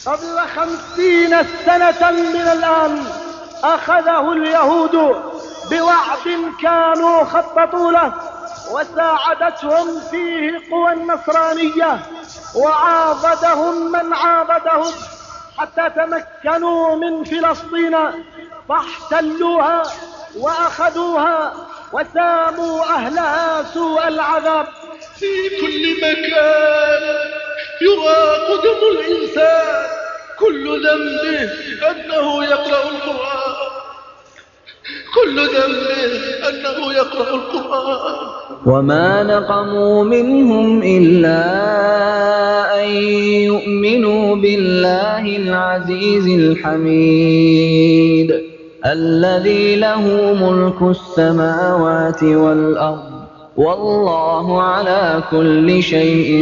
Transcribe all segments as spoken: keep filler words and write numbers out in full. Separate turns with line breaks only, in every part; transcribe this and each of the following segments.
قبل خمسين سنة من الآن أخذه اليهود بوعد كانوا خططوا له، وساعدتهم فيه قوى النصرانية، وعاضدهم من عاضدهم حتى تمكنوا من فلسطين، فاحتلوها وأخذوها وساموا أهلها سوء العذاب.
في كل مكان يراق دم الإنسان، كل ذنبه أنه يقرأ القرآن، كل ذنبه أنه يقرأ القرآن.
وما نقموا منهم إلا أن يؤمنوا بالله العزيز الحميد الذي له ملك السماوات والأرض والله على كل شيء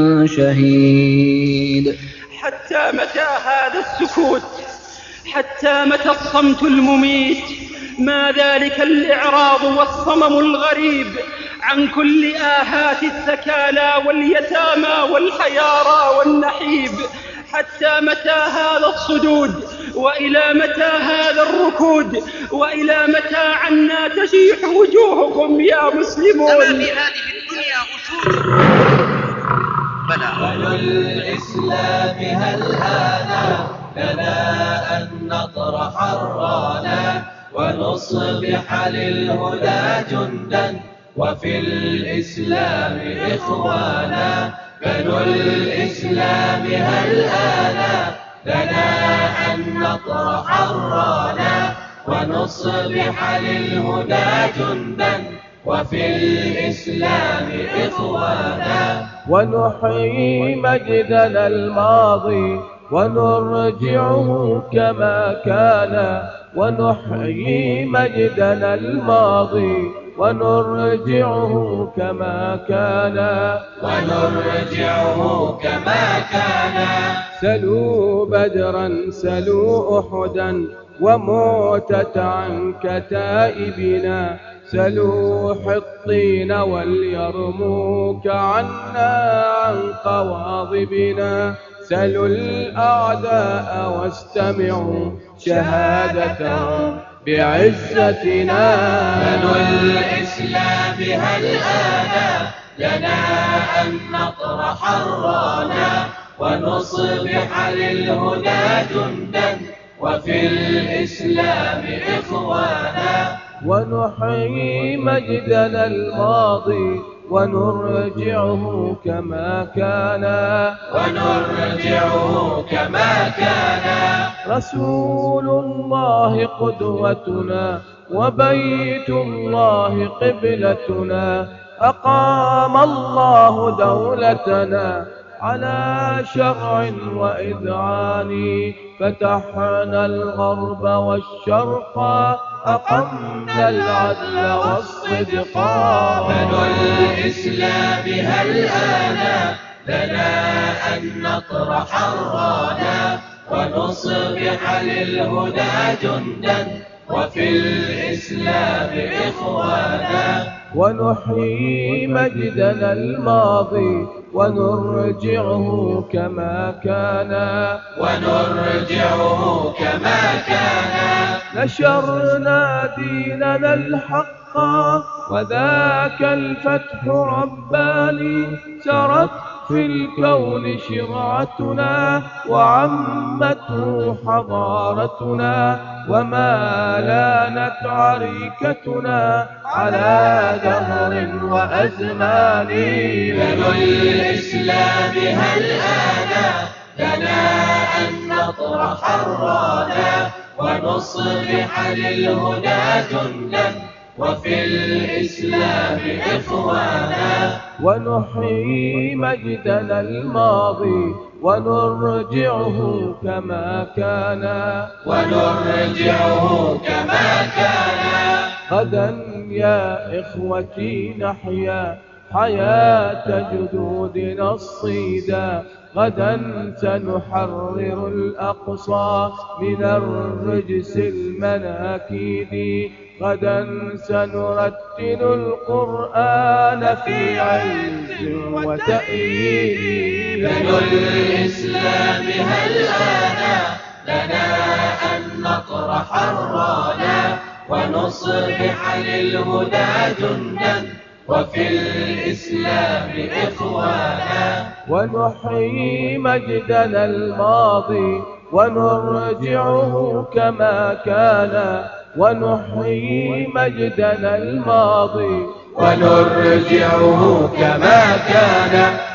شهيد.
حتى متى هذا السكوت؟ حتى متى الصمت المميت؟ ما ذلك الإعراض والصمم الغريب عن كل آهات الثكالى واليتامى والحيارى والنحيب؟ حتى متى هذا الصدود؟ وإلى متى هذا الركود؟ وإلى متى عنا تشيح وجوهكم يا مسلمون؟
أما في هذه الدنيا أصول بلى
الإسلام هل آن لنا أن نطرح الرانا ونصبح للهدى جندا وفي الإسلام إخوانا؟ بنو الإسلام هل آن لنا أن نطرح الرانا ونصبح للهدى جندا وفي الإسلام إخوانا؟
ونحيي مجدنا الماضي ونرجعه كما كان، ونحيي مجدنا الماضي ونرجعه كما كان،
ونرجعه كما كان.
سلوا بدرا سلوا أحدا وموتة عن كتائبنا، سلوا حطين واليرموك عنا عن قواضبنا، سلوا الأعداء واستمعوا شهادة بعزتنا.
بنو الإسلام هل آن لنا أن نطرح الرانا ونصبح للهدى جندا وفي الإسلام إخوانا؟
ونحيي مجدنا الماضي ونرجعه كما كان،
ونرجعه كما كان.
رسول الله قدوتنا وبيت الله قبلتنا، أقام الله دولتنا على شرع وإذعان، فتحنا الغرب والشرق أقمنا العدل والصدق.
بنو الإسلام هل آن لنا أن نطرح الرانا ونصبح للهدى جندا وفي الإسلام إخوانا؟
ونحيي مجدنا الماضي ونرجعه كما كان،
ونرجعه كما كان.
نشرنا ديننا الحق وذاك الفتح رباني، سرت في الكون شرعتنا وعمته حضارتنا، وما لانت عريكتنا على دهر وأزمان.
بنو الإسلام هل آن لنا أن نطرح الرانا ونصبح للهدى جندا وفي الإسلام إخوانا؟
ونحيي مجدنا الماضي ونرجعه كما كان،
ونرجعه كما كان.
غدا يا إخوتي نحيا حياة جدودنا الصيدا، غدا سنحرر الأقصى من الرجس المناكيد، غدا سنرتل القرآن في عز وتأييد.
بنو الإسلام هل آن ونصبح للهدى جندا وفي الإسلام إخوانا.
ونحيي مجدنا الماضي ونرجعه كما كان، ونحيي مجدنا الماضي
ونرجعه كما كان.